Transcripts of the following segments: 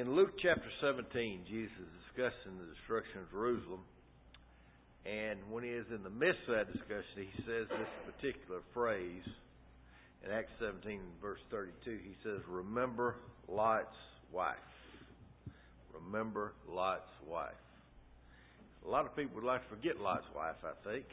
In Luke chapter 17, Jesus is discussing the destruction of Jerusalem. And when he is in the midst of that discussion, he says this particular phrase. In Acts 17, verse 32, he says, "Remember Lot's wife." Remember Lot's wife. A lot of people would like to forget Lot's wife, I think.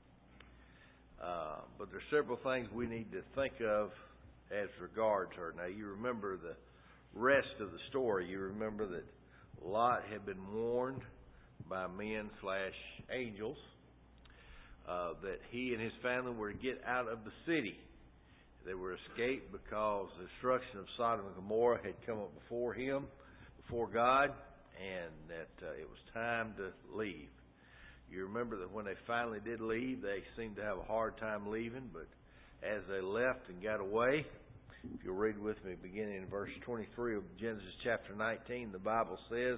But there are several things we need to think of as regards her. Now, you remember the rest of the story. You remember that Lot had been warned by men/angels that he and his family were to get out of the city. They were escaped because the destruction of Sodom and Gomorrah had come up before God, and that it was time to leave. You remember that when they finally did leave, they seemed to have a hard time leaving, but as they left and got away, if you'll read with me beginning in verse 23 of Genesis chapter 19, the Bible says,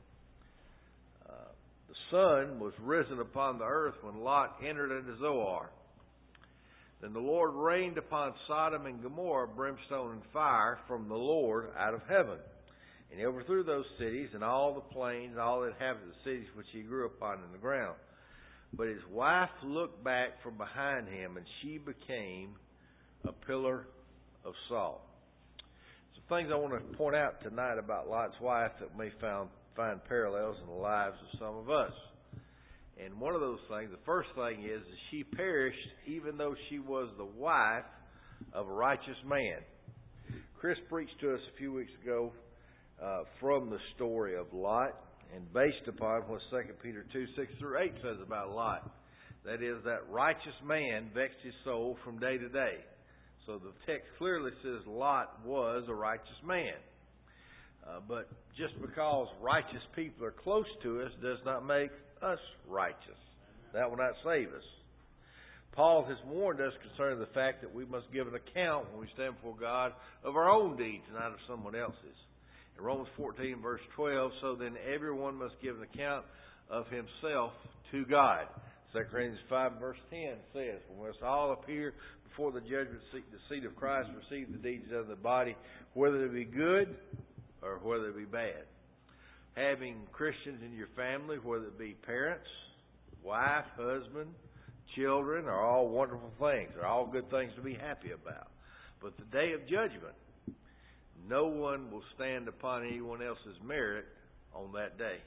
"The sun was risen upon the earth when Lot entered into Zoar. Then the Lord rained upon Sodom and Gomorrah brimstone and fire from the Lord out of heaven. And he overthrew those cities and all the plains and all the inhabitants of the cities which he grew upon in the ground. But his wife looked back from behind him, and she became a pillar of salt." Some things I want to point out tonight about Lot's wife that may find parallels in the lives of some of us. And one of those things, the first thing is that she perished even though she was the wife of a righteous man. Chris preached to us a few weeks ago from the story of Lot, and based upon what 2 Peter 2:6-8 says about Lot. That is, that righteous man vexed his soul from day to day. So the text clearly says Lot was a righteous man. But just because righteous people are close to us does not make us righteous. That will not save us. Paul has warned us concerning the fact that we must give an account when we stand before God of our own deeds, not of someone else's. In Romans 14, verse 12, "So then everyone must give an account of himself to God." 2 Corinthians 5, verse 10 says, "We must all appear before the judgment seat, the seat of Christ, receive the deeds of the body, whether they be good or whether it be bad." Having Christians in your family, whether it be parents, wife, husband, children, are all wonderful things. They're all good things to be happy about. But the day of judgment, no one will stand upon anyone else's merit on that day.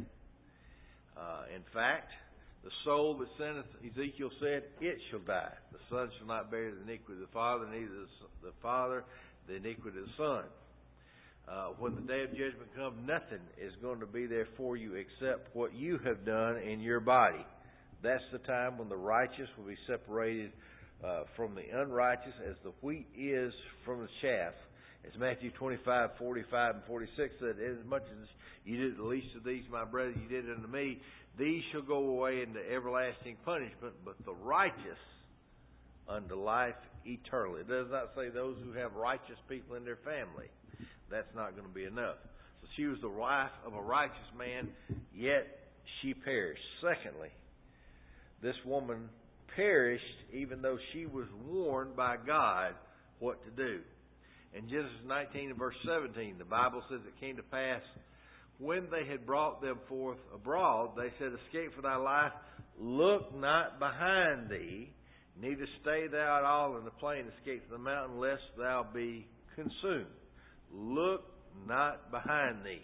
In fact, the soul that sinneth, Ezekiel said, it shall die. The son shall not bear the iniquity of the father, neither the father the iniquity of the son. When the day of judgment comes, nothing is going to be there for you except what you have done in your body. That's the time when the righteous will be separated from the unrighteous, as the wheat is from the chaff. As Matthew 25, 45, and 46 said, "As much as you did the least of these, my brethren, you did unto me, these shall go away into everlasting punishment, but the righteous unto life eternally." It does not say those who have righteous people in their family. That's not going to be enough. So she was the wife of a righteous man, yet she perished. Secondly, this woman perished even though she was warned by God what to do. In Genesis 19 and verse 17, the Bible says it came to pass, when they had brought them forth abroad, they said, "Escape for thy life, look not behind thee, neither stay thou at all in the plain, escape from the mountain, lest thou be consumed. Look not behind thee."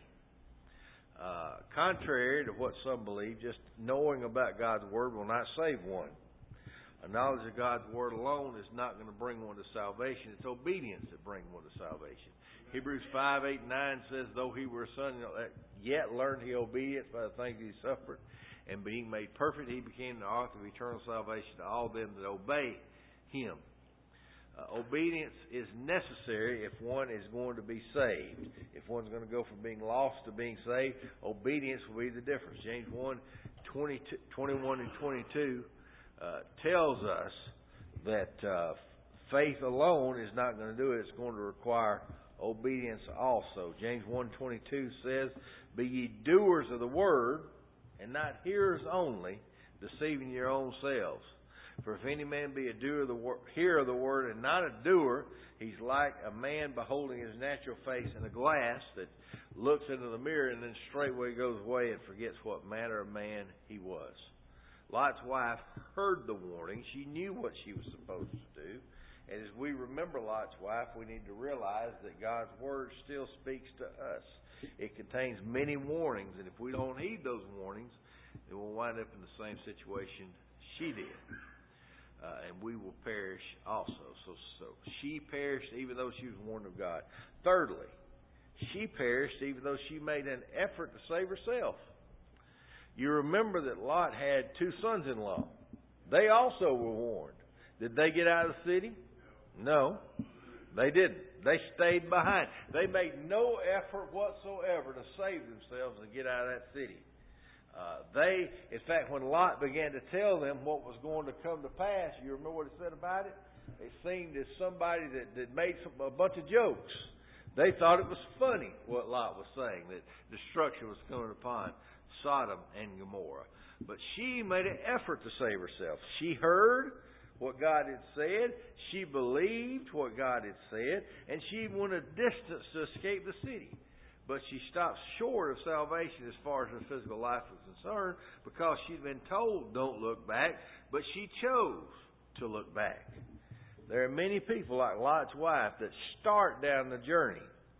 Contrary to what some believe, just knowing about God's Word will not save one. A knowledge of God's Word alone is not going to bring one to salvation. It's obedience that brings one to salvation. Hebrews 5, 8, and 9 says, "Though he were a son, yet learned he obedience by the things he suffered, and being made perfect, he became the author of eternal salvation to all them that obey him." Obedience is necessary if one is going to be saved. If one's going to go from being lost to being saved, obedience will be the difference. James 1, 21 and 22 tells us that faith alone is not going to do it. It's going to require obedience also. James 1:22 says, "Be ye doers of the word, and not hearers only, deceiving your own selves. For if any man be a hearer of the word and not a doer, he's like a man beholding his natural face in a glass, that looks into the mirror, and then straightway goes away and forgets what manner of man he was. Lot's wife heard the warning. She knew what she was supposed to do. And as we remember Lot's wife, we need to realize that God's Word still speaks to us. It contains many warnings, and if we don't heed those warnings, then we'll wind up in the same situation she did. And we will perish also. So she perished even though she was warned of God. Thirdly, she perished even though she made an effort to save herself. You remember that Lot had 2 sons-in-law. They also were warned. Did they get out of the city? No, they didn't. They stayed behind. They made no effort whatsoever to save themselves and get out of that city. In fact, when Lot began to tell them what was going to come to pass, you remember what he said about it? It seemed as somebody that made a bunch of jokes. They thought it was funny what Lot was saying, that destruction was coming upon Sodom and Gomorrah. But she made an effort to save herself. She heard what God had said. She believed what God had said. And she went a distance to escape the city. But she stopped short of salvation as far as her physical life was concerned because she'd been told, don't look back. But she chose to look back. There are many people like Lot's wife that start down the journey.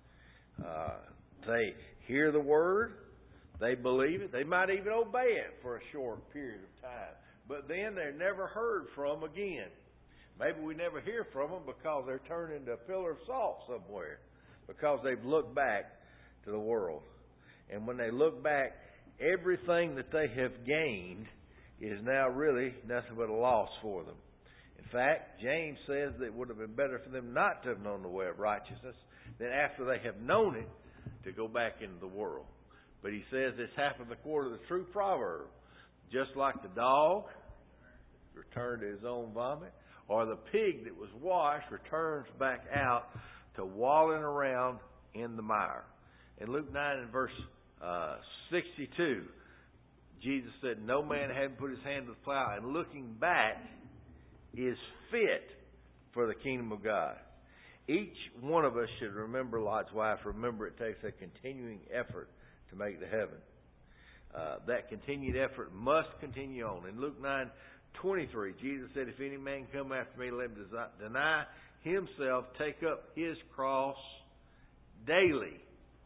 They hear the word. They believe it. They might even obey it for a short period of time. But then they're never heard from again. Maybe we never hear from them because they're turned into a pillar of salt somewhere. Because they've looked back to the world. And when they look back, everything that they have gained is now really nothing but a loss for them. In fact, James says that it would have been better for them not to have known the way of righteousness than after they have known it to go back into the world. But he says this happened according to the true proverb. Just like the dog returned to his own vomit, or the pig that was washed returns back out to wallowing around in the mire. In Luke 9 and verse 62, Jesus said, no man having put his hand to the plow and looking back is fit for the kingdom of God. Each one of us should remember Lot's wife. Remember, it takes a continuing effort to make the heaven. That continued effort must continue on. In Luke 9:23, Jesus said, if any man come after me, let him deny himself, take up his cross daily,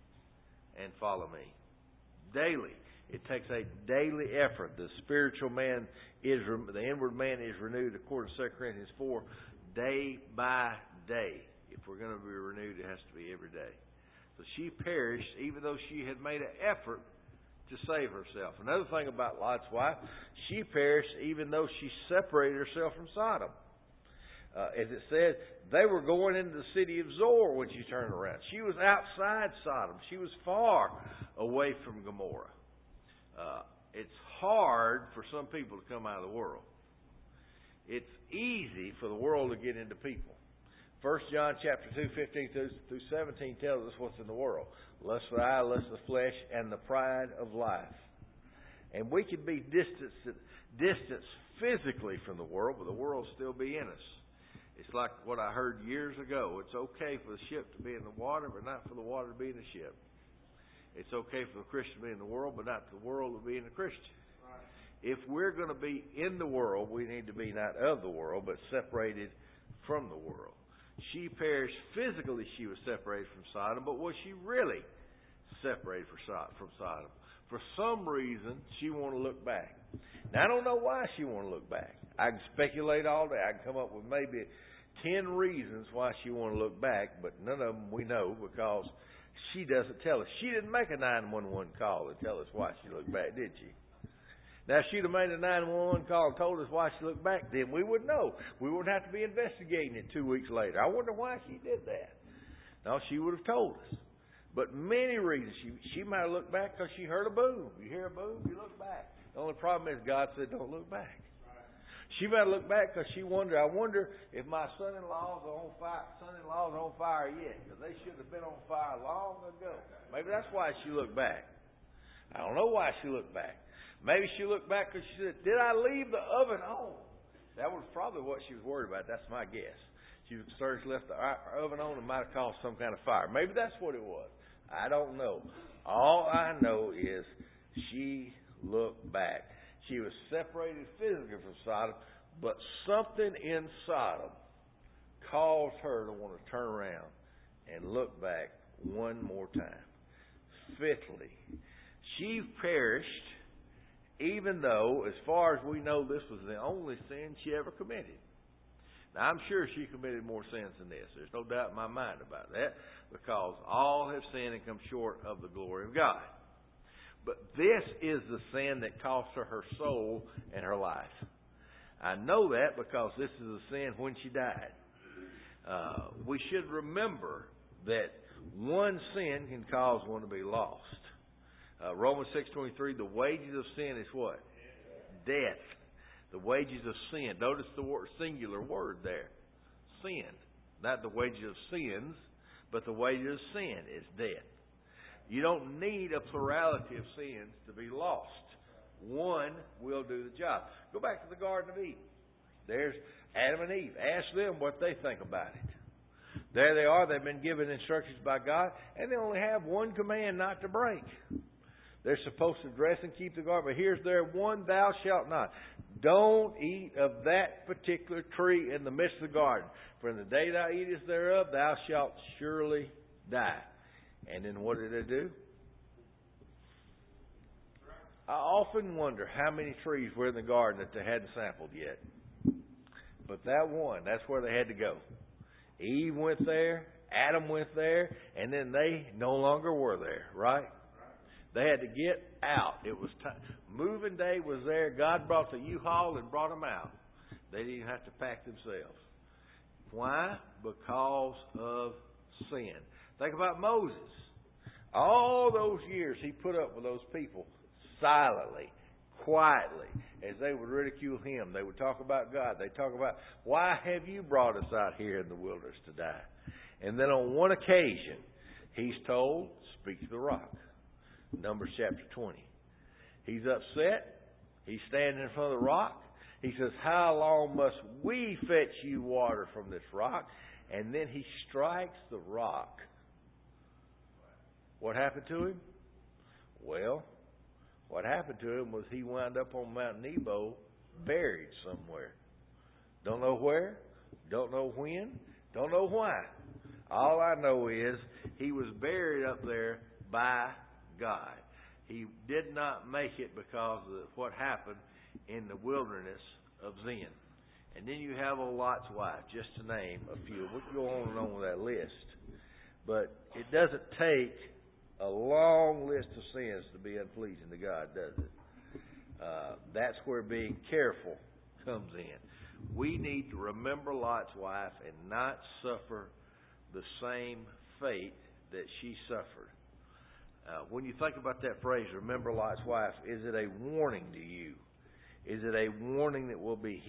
and follow me. Daily. It takes a daily effort. The spiritual man the inward man is renewed according to 2 Corinthians 4, day by day. If we're going to be renewed, it has to be every day. So she perished even though she had made an effort to save herself. Another thing about Lot's wife, she perished even though she separated herself from Sodom. As it said, they were going into the city of Zoar when she turned around. She was outside Sodom. She was far away from Gomorrah. It's hard for some people to come out of the world. It's easy for the world to get into people. 1 John chapter 2, 15 through 17 tells us what's in the world. Lust of the eye, lust of the flesh, and the pride of life. And we can be distanced physically from the world, but the world will still be in us. It's like what I heard years ago. It's okay for the ship to be in the water, but not for the water to be in the ship. It's okay for the Christian to be in the world, but not the world to be in the Christian. Right. If we're going to be in the world, we need to be not of the world, but separated from the world. She perished physically. She was separated from Sodom, but was she really separated from Sodom? For some reason, she wanted to look back. Now, I don't know why she wanted to look back. I can speculate all day. I can come up with maybe 10 reasons why she wanted to look back, but none of them we know because she doesn't tell us. She didn't make a 911 call and tell us why she looked back, did she? Now, if she'd have made a 911 call and told us why she looked back, then we would know. We wouldn't have to be investigating it 2 weeks later. I wonder why she did that. No, she would have told us. But many reasons. She might have looked back because she heard a boom. You hear a boom, you look back. The only problem is God said don't look back. She might have looked back because she wondered, I wonder if my son-in-laws are on fire yet, because they should have been on fire long ago. Maybe that's why she looked back. I don't know why she looked back. Maybe she looked back because she said, did I leave the oven on? That was probably what she was worried about. That's my guess. She left the oven on and might have caused some kind of fire. Maybe that's what it was. I don't know. All I know is she looked back. She was separated physically from Sodom, but something in Sodom caused her to want to turn around and look back one more time. Fifthly, she perished, even though, as far as we know, this was the only sin she ever committed. Now, I'm sure she committed more sins than this. There's no doubt in my mind about that, because all have sinned and come short of the glory of God. But this is the sin that cost her soul and her life. I know that because this is a sin when she died. We should remember that one sin can cause one to be lost. Romans 6:23, the wages of sin is what? Death. The wages of sin. Notice the singular word there. Sin. Not the wages of sins, but the wages of sin is death. You don't need a plurality of sins to be lost. One will do the job. Go back to the Garden of Eden. There's Adam and Eve. Ask them what they think about it. There they are. They've been given instructions by God, and they only have one command not to break. They're supposed to dress and keep the garden. But here's their one, thou shalt not. Don't eat of that particular tree in the midst of the garden. For in the day thou eatest thereof, thou shalt surely die. And then what did they do? I often wonder how many trees were in the garden that they hadn't sampled yet. But that one, that's where they had to go. Eve went there, Adam went there, and then they no longer were there, right? They had to get out. It was time. Moving day was there. God brought the U-Haul and brought them out. They didn't have to pack themselves. Why? Because of sin. Think about Moses. All those years he put up with those people silently, quietly, as they would ridicule him. They would talk about God. They'd talk about, why have you brought us out here in the wilderness to die? And then on one occasion, he's told, speak to the rock. Numbers chapter 20. He's upset. He's standing in front of the rock. He says, how long must we fetch you water from this rock? And then he strikes the rock. What happened to him? Well, what happened to him was he wound up on Mount Nebo, buried somewhere. Don't know where, don't know when, don't know why. All I know is he was buried up there by God. He did not make it because of what happened in the wilderness of Zin. And then you have Lot's wife, just to name a few. We can go on and on with that list. But it doesn't take a long list of sins to be unpleasing to God, does it? That's where being careful comes in. We need to remember Lot's wife and not suffer the same fate that she suffered. When you think about that phrase, remember Lot's wife, is it a warning to you? Is it a warning that will be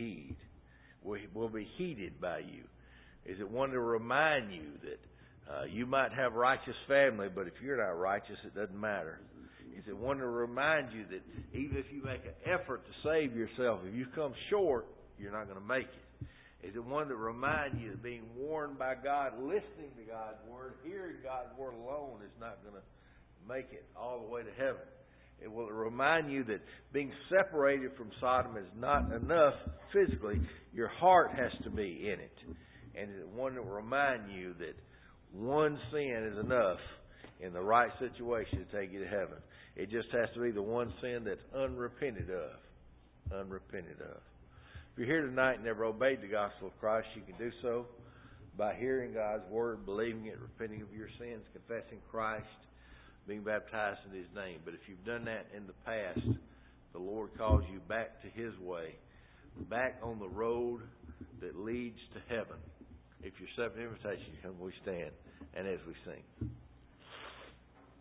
heeded by you? Is it one to remind you that you might have righteous family, but if you're not righteous, it doesn't matter? Is it one to remind you that even if you make an effort to save yourself, if you come short, you're not going to make it? Is it one to remind you that being warned by God, listening to God's Word, hearing God's Word alone is not going to make it all the way to heaven? It will remind you that being separated from Sodom is not enough physically. Your heart has to be in it. And it one that will remind you that one sin is enough in the right situation to take you to heaven. It just has to be the one sin that's unrepented of. Unrepented of. If you're here tonight and never obeyed the gospel of Christ, you can do so by hearing God's Word, believing it, repenting of your sins, confessing Christ, being baptized in His name. But if you've done that in the past, the Lord calls you back to His way, back on the road that leads to heaven. If you accept the invitation, come we stand and as we sing.